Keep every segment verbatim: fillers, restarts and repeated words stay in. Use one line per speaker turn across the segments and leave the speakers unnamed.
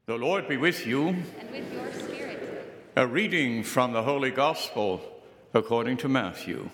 The Lord be with you.
And with your spirit.
A reading from the Holy Gospel according to Matthew.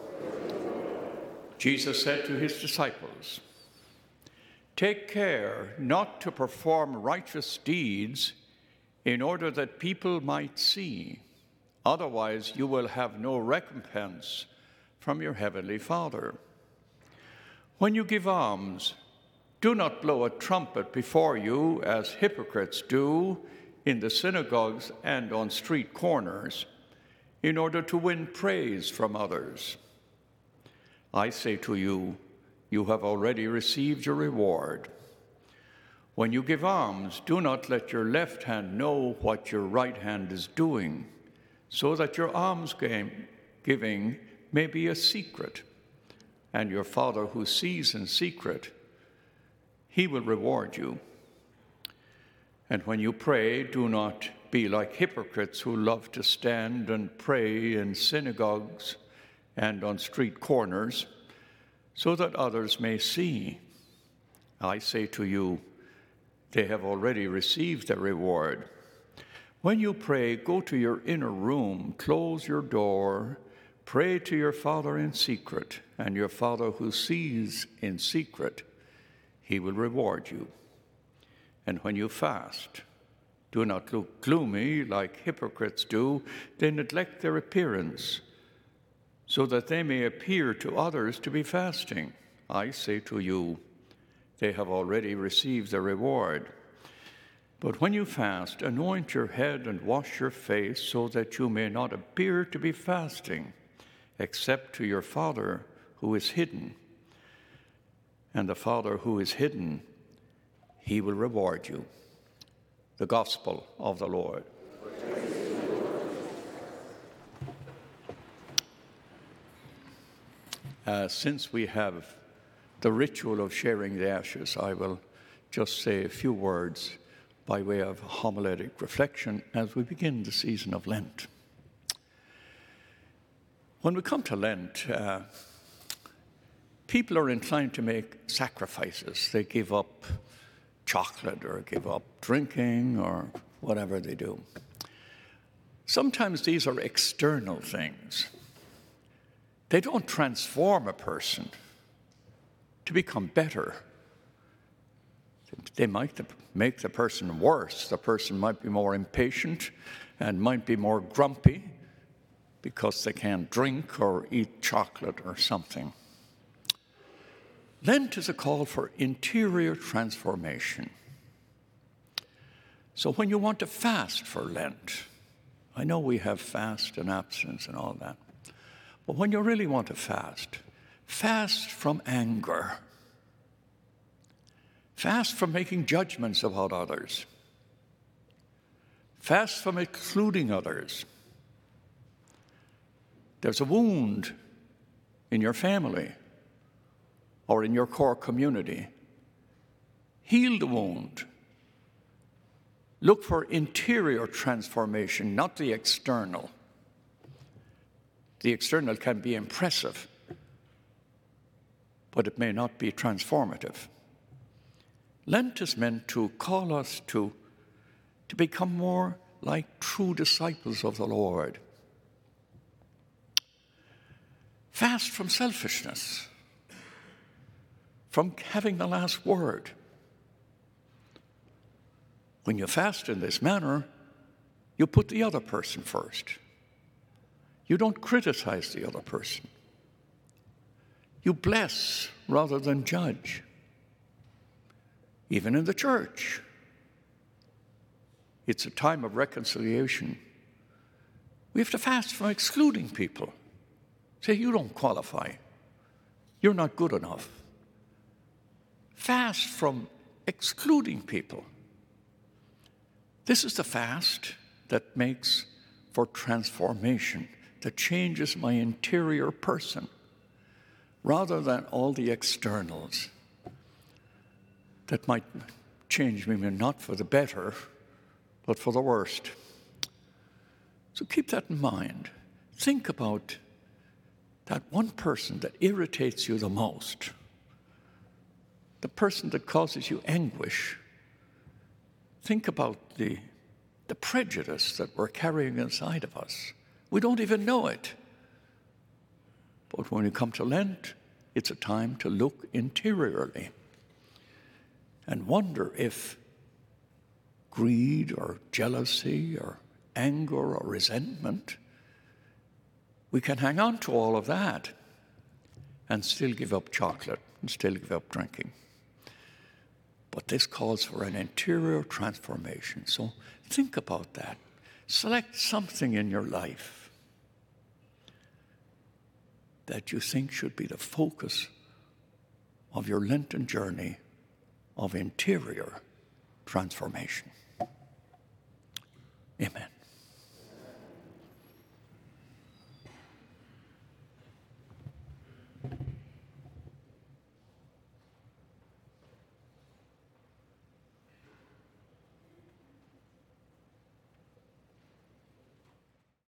Jesus said to his disciples, "Take care not to perform righteous deeds in order that people might see. Otherwise you will have no recompense from your heavenly Father. When you give alms, do not blow a trumpet before you, as hypocrites do in the synagogues and on street corners, in order to win praise from others. I say to you, you have already received your reward. When you give alms, do not let your left hand know what your right hand is doing, so that your alms giving may be a secret, and your Father who sees in secret, he will reward you. And when you pray, do not be like hypocrites who love to stand and pray in synagogues and on street corners, so that others may see. I say to you, they have already received their reward. When you pray, go to your inner room, close your door, pray to your Father in secret, and your Father who sees in secret, he will reward you. And when you fast, do not look gloomy like hypocrites do. They neglect their appearance, so that they may appear to others to be fasting. I say to you, they have already received their reward. But when you fast, anoint your head and wash your face, so that you may not appear to be fasting, except to your Father who is hidden. And the Father who is hidden, he will reward you." The Gospel of the Lord. Uh, since we have the ritual of sharing the ashes, I will just say a few words by way of homiletic reflection as we begin the season of Lent. When we come to Lent, uh, people are inclined to make sacrifices. They give up chocolate or give up drinking or whatever they do. Sometimes these are external things. They don't transform a person to become better. They might make the person worse. The person might be more impatient and might be more grumpy because they can't drink or eat chocolate or something. Lent is a call for interior transformation. So when you want to fast for Lent, I know we have fast and abstinence and all that, but when you really want to fast, fast from anger. Fast from making judgments about others. Fast from excluding others. There's a wound in your family or in your core community. Heal the wound. Look for interior transformation, not the external. The external can be impressive, but it may not be transformative. Lent is meant to call us to, to become more like true disciples of the Lord. Fast from selfishness, from having the last word. When you fast in this manner, you put the other person first. You don't criticize the other person. You bless rather than judge. Even in the church, it's a time of reconciliation. We have to fast from excluding people. Say, you don't qualify. You're not good enough. Fast from excluding people. This is the fast that makes for transformation, that changes my interior person, rather than all the externals that might change me, not for the better, but for the worst. So keep that in mind. Think about that one person that irritates you the most, the person that causes you anguish. think about the, the prejudice that we're carrying inside of us. We don't even know it. But when you come to Lent, it's a time to look interiorly and wonder if greed or jealousy or anger or resentment, we can hang on to all of that and still give up chocolate and still give up drinking. But this calls for an interior transformation. So think about that. Select something in your life that you think should be the focus of your Lenten journey of interior transformation. Amen.